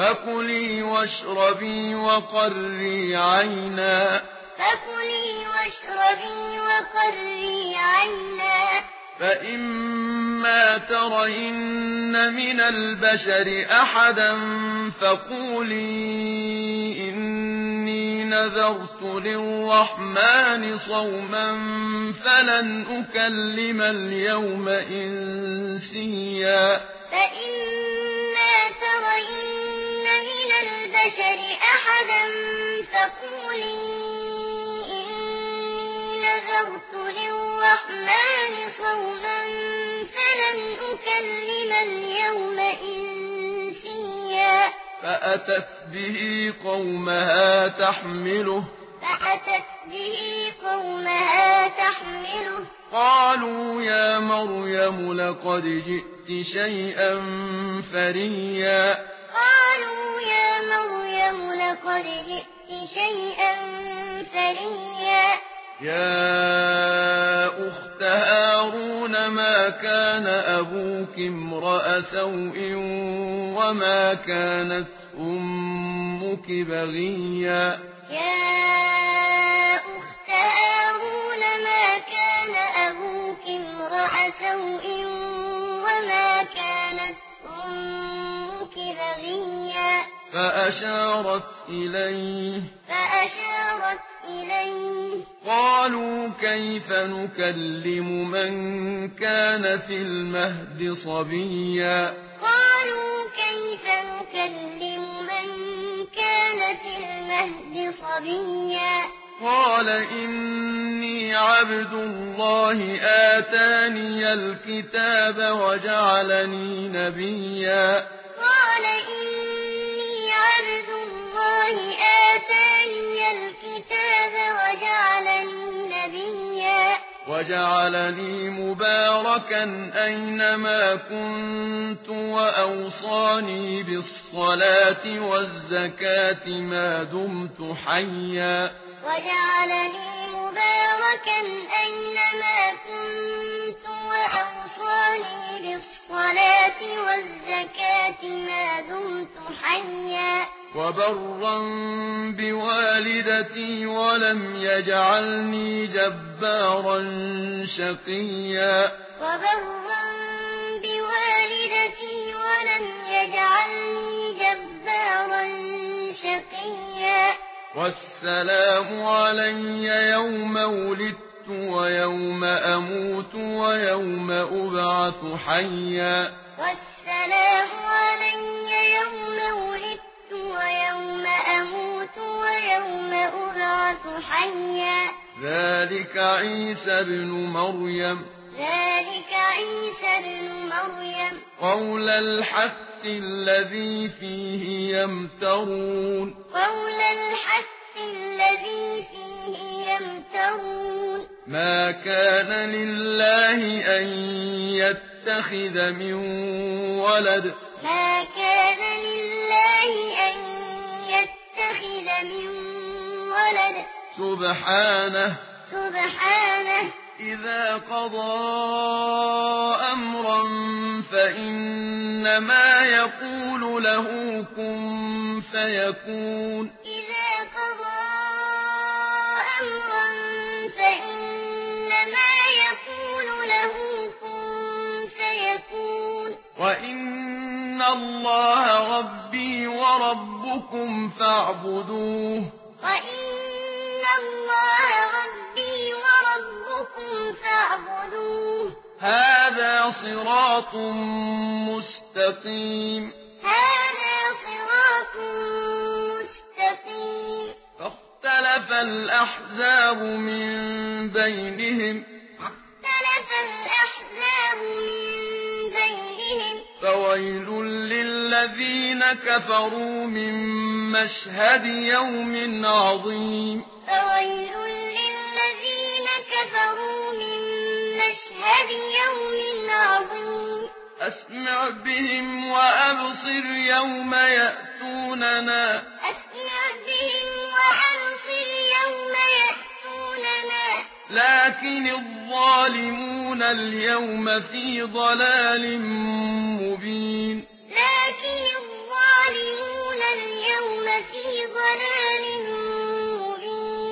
فكلي واشربي وقري عينا فإما ترين من البشر أحدا فقولي إني نذرت للرحمن صوما فلن أكلم اليوم إنسيا فإما ترين من البشر أحدا فقولي إني نذرت للرحمن صوما فلن أكلم اليوم إنسيا فأتت به قومها تحمله قالوا يا مريم لقد جئت شيئا فريا يا أخت هارون ما كان أبوك امرأ سوء وما كانت أمك بغيا فأشارت إليه قالوا كيف نكلم من كان في المهد صبيا قال إني عبد الله آتاني الكتاب وجعلني نبيا وجعلني مباركا أينما كنت وأوصاني بالصلاة والزكاة ما دمت حيا وبرا بوالدتي ولم يجعلني جبارا شقيا والسلام علي يوم ولدت ويوم أموت ويوم أبعث حيا ذلك عيسى بن مريم قول الحق الذي فيه يمترون ما كان لله أن يتخذ من ولد سبحانه إذا قضى أمرا فإنما يقول له كن فيكون وإن الله ربي وربكم فاعبدوه هذا صراط مستقيم فاختلف الأحزاب من بينهم فويل للذين كفروا من مشهد يوم عظيم أسمع بهم وأبصر يوم يأتوننا لكن الظالمون اليوم في ضلال مبين